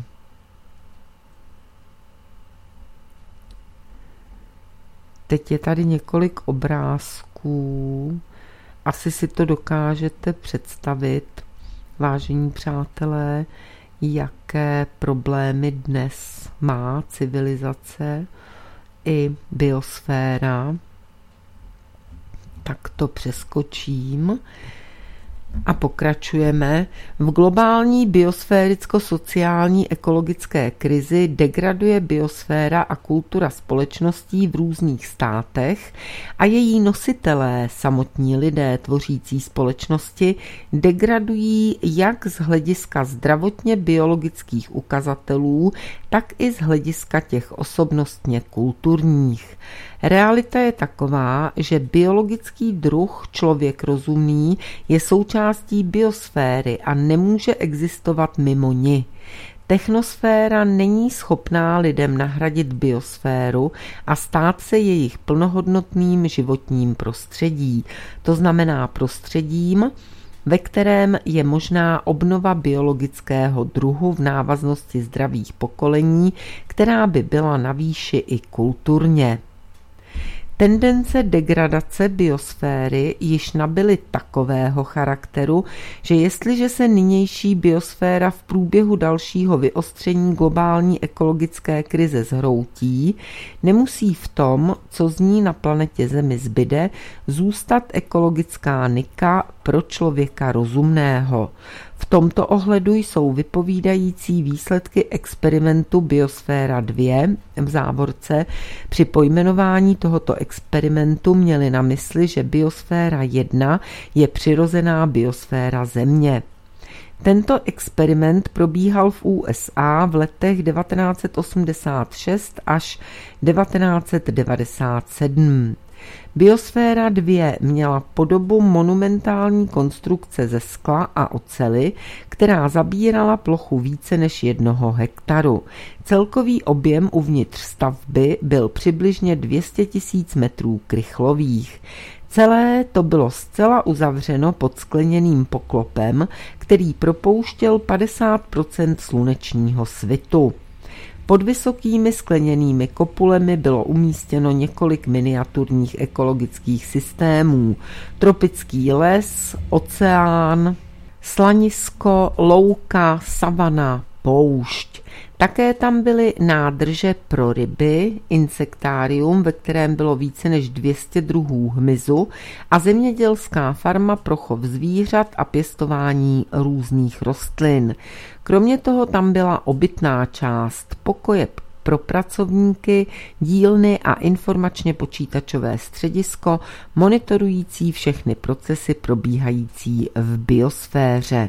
Teď je tady několik obrázků. Asi si to dokážete představit, vážení přátelé, jaké problémy dnes má civilizace i biosféra. Tak to přeskočím a pokračujeme. V globální biosféricko-sociální ekologické krizi degraduje biosféra a kultura společností v různých státech a její nositelé, samotní lidé tvořící společnosti, degradují jak z hlediska zdravotně biologických ukazatelů, tak i z hlediska těch osobnostně kulturních. Realita je taková, že biologický druh, člověk rozumný, je součástí biosféry a nemůže existovat mimo ni. Technosféra není schopná lidem nahradit biosféru a stát se jejich plnohodnotným životním prostředí. To znamená prostředím, ve kterém je možná obnova biologického druhu v návaznosti zdravých pokolení, která by byla na výši i kulturně. Tendence degradace biosféry již nabyly takového charakteru, že jestliže se nynější biosféra v průběhu dalšího vyostření globální ekologické krize zhroutí, nemusí v tom, co z ní na planetě Zemi zbyde, zůstat ekologická nika pro člověka rozumného. V tomto ohledu jsou vypovídající výsledky experimentu Biosféra dva v závorce. Při pojmenování tohoto experimentu měli na mysli, že Biosféra jedna je přirozená biosféra Země. Tento experiment probíhal v U S A v letech devatenáct set osmdesát šest až devatenáct set devadesát sedm. Biosféra dva měla podobu monumentální konstrukce ze skla a oceli, která zabírala plochu více než jednoho hektaru. Celkový objem uvnitř stavby byl přibližně dvě stě tisíc metrů krychlových. Celé to bylo zcela uzavřeno pod skleněným poklopem, který propouštěl padesát procent slunečního svitu. Pod vysokými skleněnými kopulemi bylo umístěno několik miniaturních ekologických systémů. Tropický les, oceán, slanisko, louka, savana, poušť. Také tam byly nádrže pro ryby, insektárium, ve kterém bylo více než dvě stě druhů hmyzu a zemědělská farma pro chov zvířat a pěstování různých rostlin. Kromě toho tam byla obytná část, pokoje pro pracovníky, dílny a informačně počítačové středisko, monitorující všechny procesy probíhající v biosféře.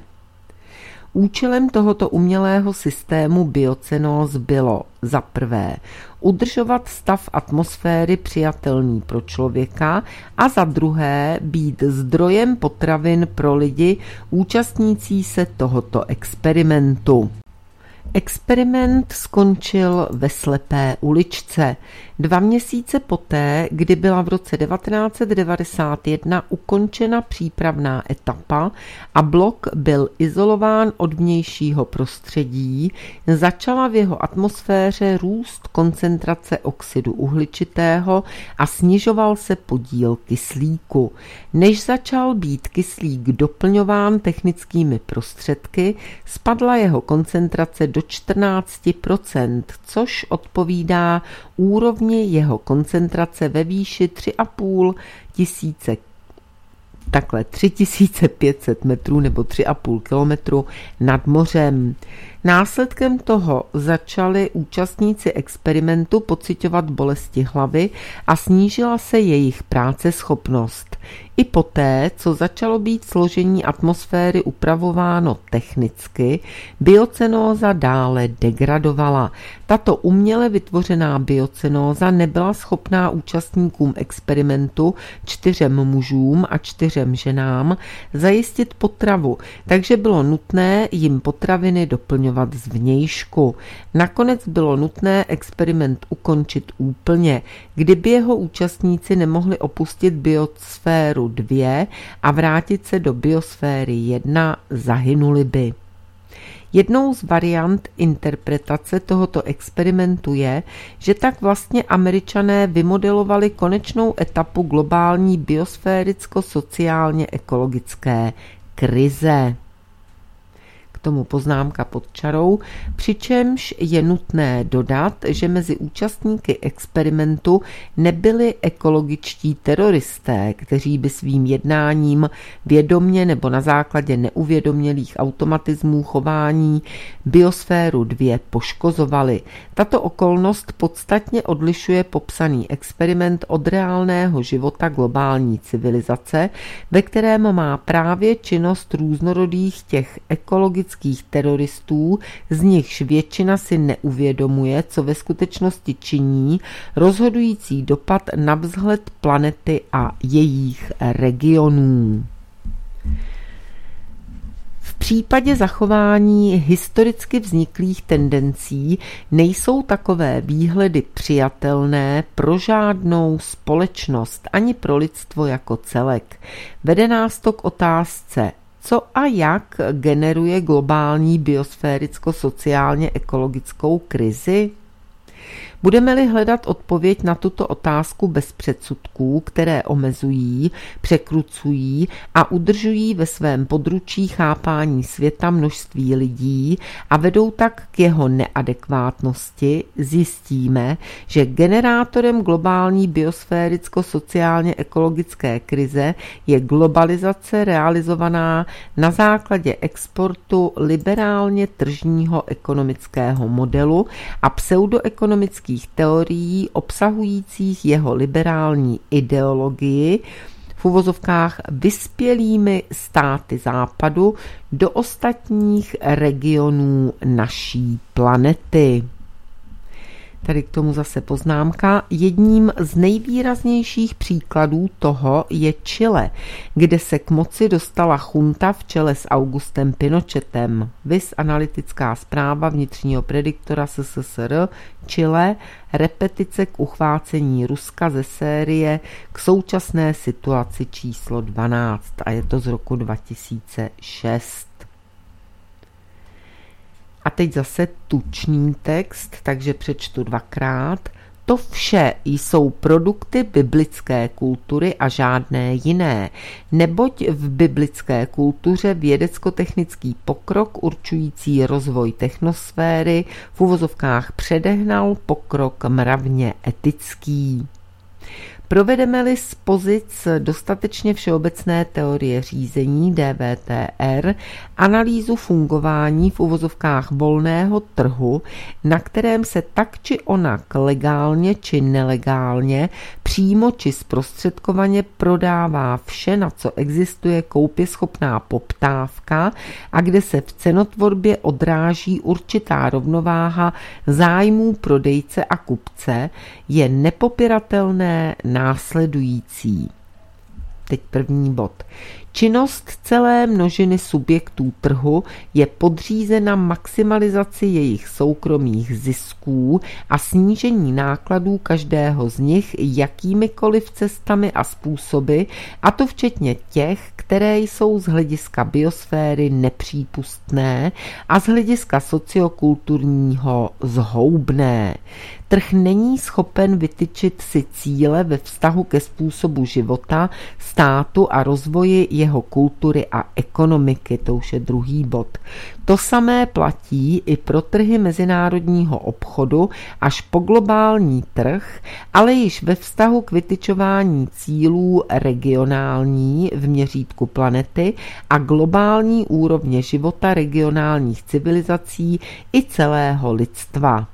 Účelem tohoto umělého systému biocenóz bylo za prvé udržovat stav atmosféry přijatelný pro člověka a za druhé být zdrojem potravin pro lidi účastnící se tohoto experimentu. Experiment skončil ve slepé uličce. Dva měsíce poté, kdy byla v roce devatenáct set devadesát jedna ukončena přípravná etapa a blok byl izolován od vnějšího prostředí, začala v jeho atmosféře růst koncentrace oxidu uhličitého a snižoval se podíl kyslíku. Než začal být kyslík doplňován technickými prostředky, spadla jeho koncentrace do čtrnáct procent, což odpovídá úrovni jeho koncentrace ve výši tři a půl tisíce takhle tři tisíce pět set metrů nebo tři a půl kilometru nad mořem. Následkem toho začali účastníci experimentu pociťovat bolesti hlavy a snížila se jejich práceschopnost. I poté, co začalo být složení atmosféry upravováno technicky, biocenóza dále degradovala. Tato uměle vytvořená biocenóza nebyla schopná účastníkům experimentu, čtyřem mužům a čtyřem ženám, zajistit potravu, takže bylo nutné jim potraviny doplňovat zvnějšku. Nakonec bylo nutné experiment ukončit úplně, kdyby jeho účastníci nemohli opustit biosféru dva a vrátit se do biosféry jedna, zahynuli by. Jednou z variant interpretace tohoto experimentu je, že tak vlastně Američané vymodelovali konečnou etapu globální biosféricko-sociálně ekologické krize. K tomu poznámka pod čarou, přičemž je nutné dodat, že mezi účastníky experimentu nebyli ekologičtí teroristé, kteří by svým jednáním vědomě nebo na základě neuvědomělých automatismů chování biosféru dva poškozovali. Tato okolnost podstatně odlišuje popsaný experiment od reálného života globální civilizace, ve kterém má právě činnost různorodých těch ekologických teroristů, z nichž většina si neuvědomuje, co ve skutečnosti činí, rozhodující dopad na vzhled planety a jejích regionů. V případě zachování historicky vzniklých tendencí nejsou takové výhledy přijatelné pro žádnou společnost ani pro lidstvo jako celek. Vede nás to k otázce, co a jak generuje globální biosféricko-sociálně ekologickou krizi? Budeme-li hledat odpověď na tuto otázku bez předsudků, které omezují, překrucují a udržují ve svém područí chápání světa množství lidí a vedou tak k jeho neadekvátnosti, zjistíme, že generátorem globální biosféricko-sociálně ekologické krize je globalizace realizovaná na základě exportu liberálně tržního ekonomického modelu a pseudoekonomických teorií obsahujících jeho liberální ideologii v uvozovkách vyspělými státy západu do ostatních regionů naší planety. Tady k tomu zase poznámka. Jedním z nejvýraznějších příkladů toho je Chile, kde se k moci dostala chunta v čele s Augustem Pinochetem. Viz analytická zpráva vnitřního prediktora S S S R Chile, repetice k uchvácení Ruska ze série k současné situaci číslo dvanáct a je to z roku dva tisíce šest. A teď zase tučný text, takže přečtu dvakrát. To vše jsou produkty biblické kultury a žádné jiné, neboť v biblické kultuře vědecko-technický pokrok určující rozvoj technosféry v uvozovkách předehnal pokrok mravně etický. Provedeme-li z pozic dostatečně všeobecné teorie řízení D V T R analýzu fungování v uvozovkách volného trhu, na kterém se tak či onak legálně či nelegálně, přímo či zprostředkovaně prodává vše, na co existuje koupěschopná poptávka a kde se v cenotvorbě odráží určitá rovnováha zájmů prodejce a kupce, je nepopiratelné následující. Teď první bod. Činnost celé množiny subjektů trhu je podřízena maximalizaci jejich soukromých zisků a snížení nákladů každého z nich jakýmikoliv cestami a způsoby, a to včetně těch, které jsou z hlediska biosféry nepřípustné a z hlediska sociokulturního zhoubné. Trh není schopen vytyčit si cíle ve vztahu ke způsobu života, státu a rozvoji jeho kultury a ekonomiky, to už je druhý bod. To samé platí i pro trhy mezinárodního obchodu až po globální trh, ale již ve vztahu k vytyčování cílů regionální v měřítku planety a globální úrovně života regionálních civilizací i celého lidstva.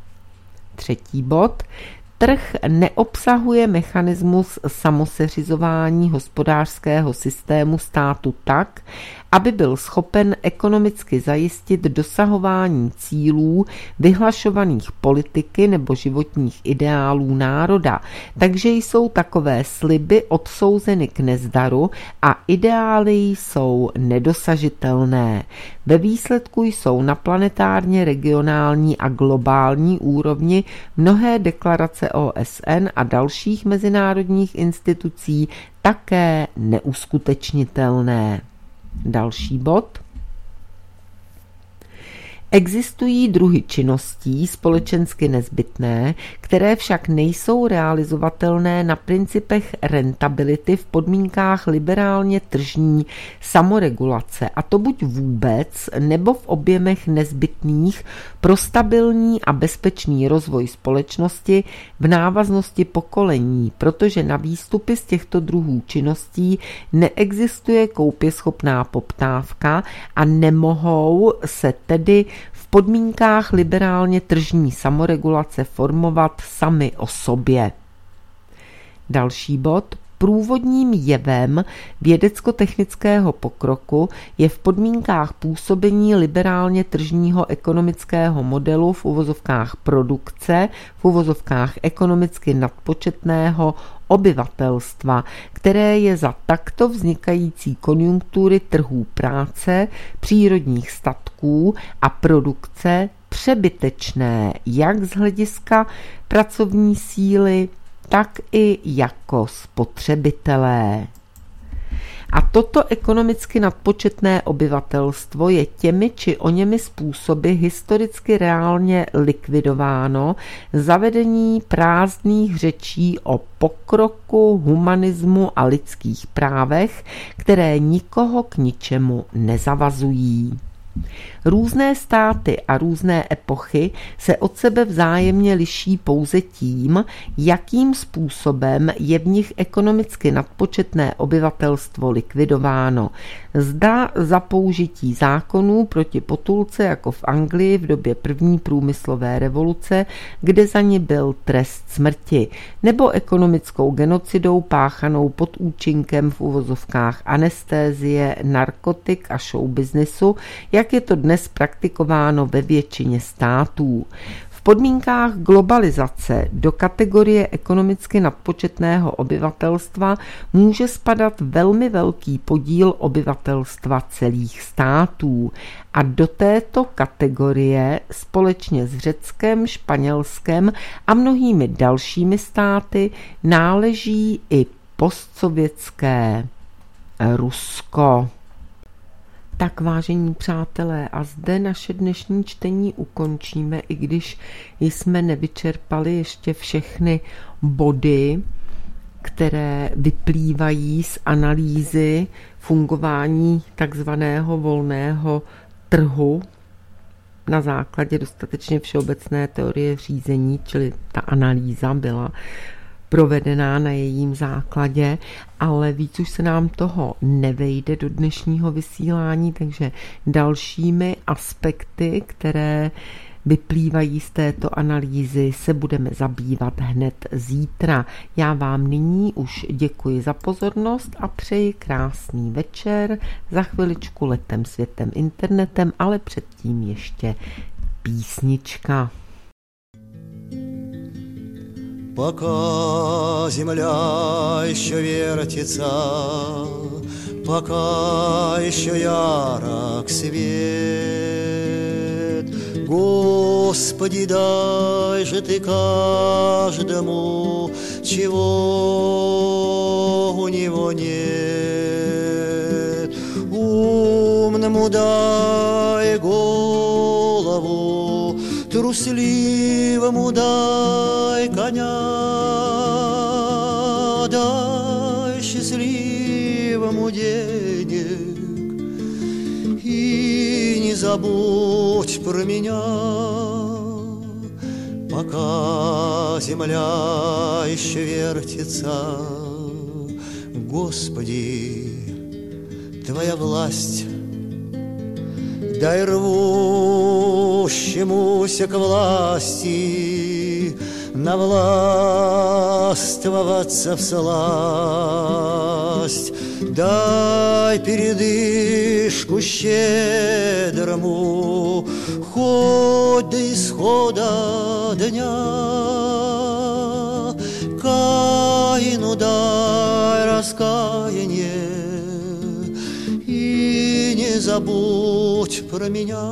Třetí bod. Trh neobsahuje mechanismus samoseřizování hospodářského systému státu tak, aby byl schopen ekonomicky zajistit dosahování cílů vyhlašovaných politiky nebo životních ideálů národa, takže jsou takové sliby odsouzeny k nezdaru a ideály jsou nedosažitelné. Ve výsledku jsou na planetárně, regionální a globální úrovni mnohé deklarace O S N a dalších mezinárodních institucí také neuskutečnitelné. Další bod. Existují druhy činností společensky nezbytné, které však nejsou realizovatelné na principech rentability v podmínkách liberálně tržní samoregulace, a to buď vůbec, nebo v objemech nezbytných pro stabilní a bezpečný rozvoj společnosti v návaznosti pokolení, protože na výstupy z těchto druhů činností neexistuje koupěschopná poptávka a nemohou se tedy v podmínkách liberálně tržní samoregulace formovat sami o sobě. Další bod. Průvodním jevem vědecko-technického pokroku je v podmínkách působení liberálně tržního ekonomického modelu v uvozovkách produkce, v uvozovkách ekonomicky nadpočetného obyvatelstva, které je za takto vznikající konjunktury trhů práce, přírodních statků a produkce přebytečné jak z hlediska pracovní síly, tak i jako spotřebitelé. A toto ekonomicky nadpočetné obyvatelstvo je těmi či oněmi způsoby historicky reálně likvidováno zavedení prázdných řečí o pokroku, humanismu a lidských právech, které nikoho k ničemu nezavazují. Různé státy a různé epochy se od sebe vzájemně liší pouze tím, jakým způsobem je v nich ekonomicky nadpočetné obyvatelstvo likvidováno. Zda za použití zákonů proti potulce jako v Anglii v době první průmyslové revoluce, kde za ní byl trest smrti, nebo ekonomickou genocidou páchanou pod účinkem v uvozovkách anestézie, narkotik a showbiznisu, jak je to dnes praktikováno ve většině států. V podmínkách globalizace do kategorie ekonomicky nadpočetného obyvatelstva může spadat velmi velký podíl obyvatelstva celých států a do této kategorie společně s Řeckem, Španělskem a mnohými dalšími státy náleží i postsovětské Rusko. Tak, vážení přátelé, a zde naše dnešní čtení ukončíme, i když jsme nevyčerpali ještě všechny body, které vyplývají z analýzy fungování takzvaného volného trhu na základě dostatečně všeobecné teorie řízení, čili ta analýza byla provedená na jejím základě, ale víc už se nám toho nevejde do dnešního vysílání, takže dalšími aspekty, které vyplývají z této analýzy, se budeme zabývat hned zítra. Já vám nyní už děkuji za pozornost a přeji krásný večer. Za chviličku letem světem internetem, ale předtím ještě písnička. Пока земля еще вертится, пока еще ярок свет, Господи, дай же Ты каждому, чего у него нет. Умному дай голову, трусливому дай коня, дай счастливому денег и не забудь про меня, пока земля еще вертится. Господи, Твоя власть дай рвущемуся к власти навластвоваться всласть, дай передышку щедрому хоть до исхода дня, Каину дай раскаяние и не забудь про меня.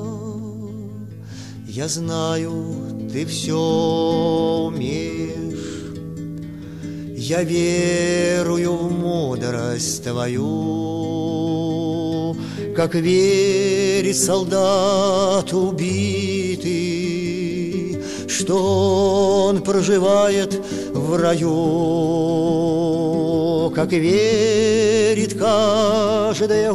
Я знаю, Ты все умеешь, я верую в мудрость Твою, как верит солдат убитый, что он проживает в раю, как верит каждое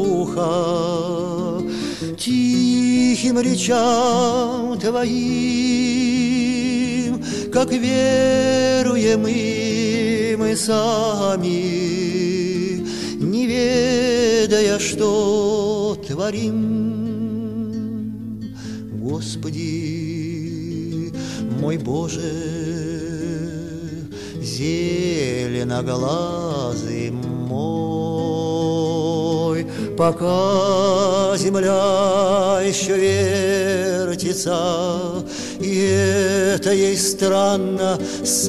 ухо тихим речам Твоим, как веруем и мы сами, не ведая, что творим. Господи, мой Боже, зелень зеленоглазый мой. Пока земля еще вертится, и это ей странно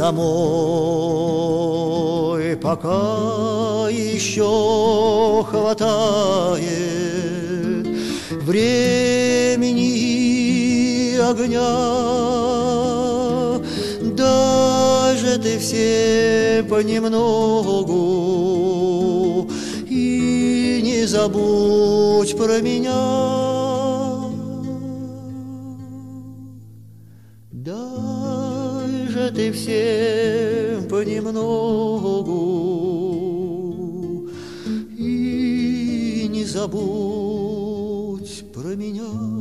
самой, пока еще хватает времени и огня, даже ты все понемногу и не забудь про меня. Даже ты всем понемногу и не забудь про меня.